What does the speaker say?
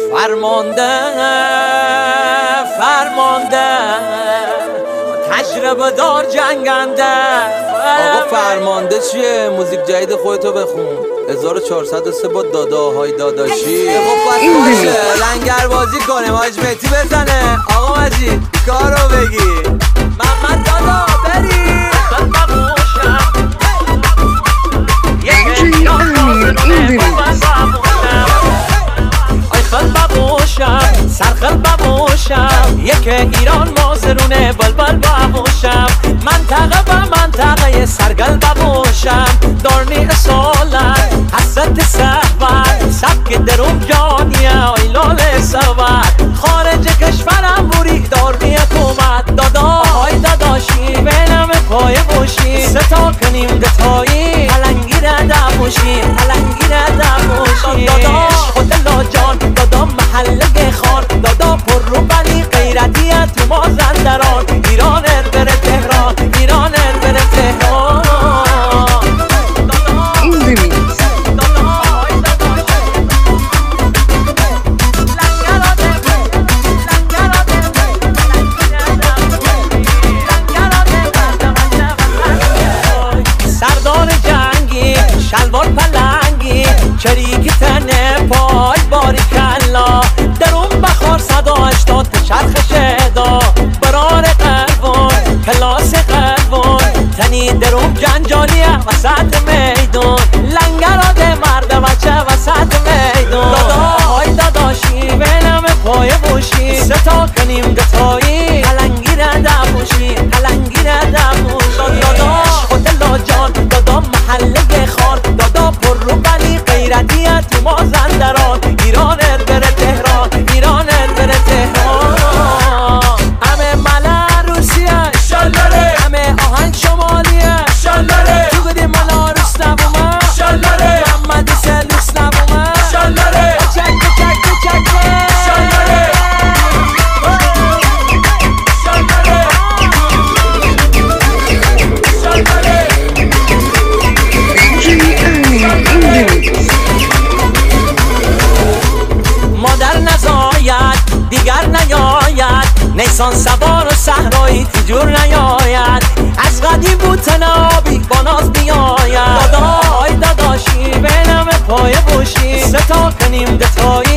فرمانده تجربه دار جنگنده. آقا فرمانده چیه؟ موزیک جدید خودتو بخون. 1403 با داداهای داداشی. خب پس باشه لنگر بازی کنیم. حاج مهدی بزنه. آقا مجید کارو بگی. محمد دادا بری سرخل ببوشم یک ایران مازرونه بلبل ببوشم منطقه به منطقه سرگل ببوشم دارنی اصالت حسد صحبت سبک دروم جانیه ایلال صحبت خارج کشورم بوری دارنی حکومت دادا های داداشی بینم پای بوشی ستا کنیم دتایی پلنگی را دبوشی پلنگی را دبوشی دادا خود لاجان دادا محله خان دادا پر رو بنی غیرتیت تو مازندران ایرانت بره تهران ایرانت بره تهران. سردار جنگی شلوار پلنگی چریکی تنه پای باری کلا درون بخار 180 چرخ شدا برار قربون کلاس قربون تنی درون جنجالیه وسط میدون لنگراده مرد بچه وسط میدون دادا های داداشی بینم پای بوشی ستا کنیم دتایی پلنگی را دبوشی پلنگی را دبوشی دادا خود لاجان دادا محله خان دادا پر رو بنی غیرتیت تو مازندران ایرانت بره تهران ایرانت بره تهران. همه ملا روسیه شالاره همه آهنگ شمالیه شالاره تو گدی ملا روس نبومه شالاره محمد سلوس نبومه شالاره چک چک چک شالاره مادر نزاید دیگر نیاید نیسان سوار و صحرایی تیجور نیاید از قدیم بود تنابی با ناز بیاید دادا های داداشی بینم پای بوشی ستا کنیم دتایی